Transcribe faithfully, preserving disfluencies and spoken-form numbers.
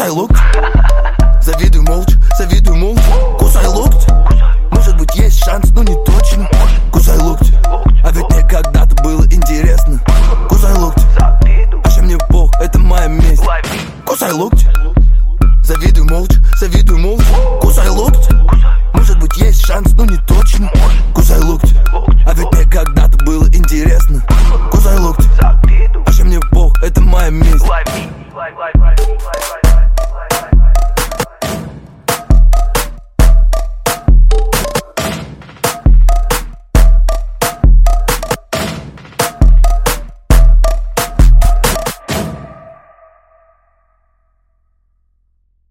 Кусай локти, завидуй молча, завидуй молча. Кусай локти, может быть есть шанс, но не точно. Кусай локти, а ведь мне когда-то было интересно. Кусай локти, вообще мне пох, это моя месть. Кусай локти, завидуй молча, завидуй молча. Кусай локти, может быть есть шанс, но не точно. Кусай локти.